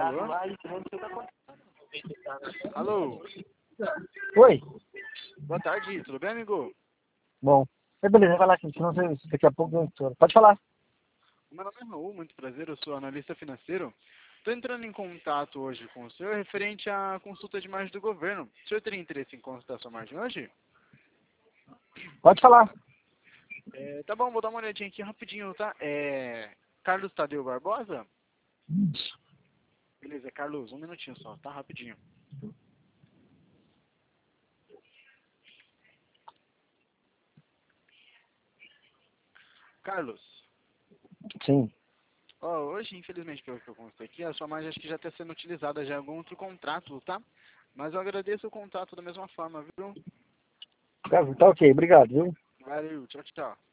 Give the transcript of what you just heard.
Alô? Alô? Oi? Boa tarde, tudo bem, amigo? Bom. Beleza, vai lá, que senão daqui a pouco eu estouro. Pode falar. Meu nome é Raul, muito prazer, eu sou analista financeiro. Estou entrando em contato hoje com o senhor referente à consulta de margem do governo. O senhor teria interesse em consultar sua margem hoje? Pode falar. Tá bom, vou dar uma olhadinha aqui rapidinho, tá? Carlos Tadeu Barbosa? Beleza, Carlos, um minutinho só, tá? Rapidinho. Carlos, Sim. hoje, infelizmente, pelo que eu constatei aqui, a sua margem acho que já está sendo utilizada já em algum outro contrato, tá? Mas eu agradeço o contato da mesma forma, viu? Tá ok, obrigado, viu? Valeu, tchau, tchau.